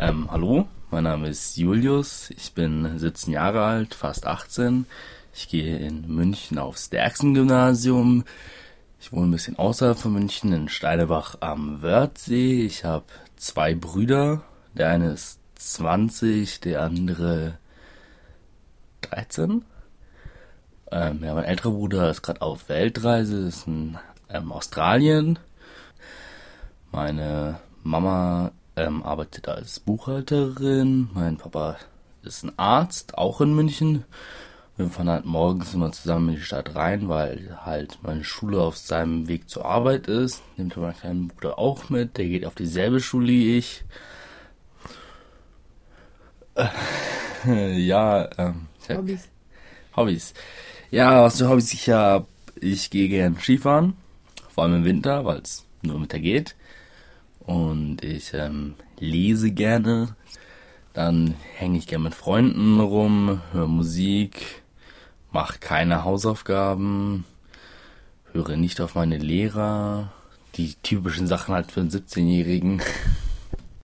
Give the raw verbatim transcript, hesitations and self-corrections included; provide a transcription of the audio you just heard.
Ähm, hallo, mein Name ist Julius, ich bin siebzehn Jahre alt, fast achtzehn. Ich gehe in München aufs Derksen-Gymnasium. Ich wohne ein bisschen außerhalb von München in Steinebach am Wörthsee. Ich habe zwei Brüder. Der eine ist zwanzig, der andere dreizehn. Ähm, ja, mein älterer Bruder ist gerade auf Weltreise, ist in ähm, Australien. Meine Mama ähm, arbeitet als Buchhalterin. Mein Papa ist ein Arzt, auch in München. Wir fahren halt morgens immer zusammen in die Stadt rein, weil halt meine Schule auf seinem Weg zur Arbeit ist. Nimmt mein kleiner Bruder auch mit, der geht auf dieselbe Schule wie ich. Äh, ja, ähm, ich hab Hobbys. Hobbys. Ja, was für Hobbys ich habe, ich gehe gern Skifahren, vor allem im Winter, weil es nur im Winter geht. Und ich ähm, lese gerne. Dann hänge ich gerne mit Freunden rum, höre Musik, mache keine Hausaufgaben, höre nicht auf meine Lehrer. Die typischen Sachen halt für einen siebzehnjährigen.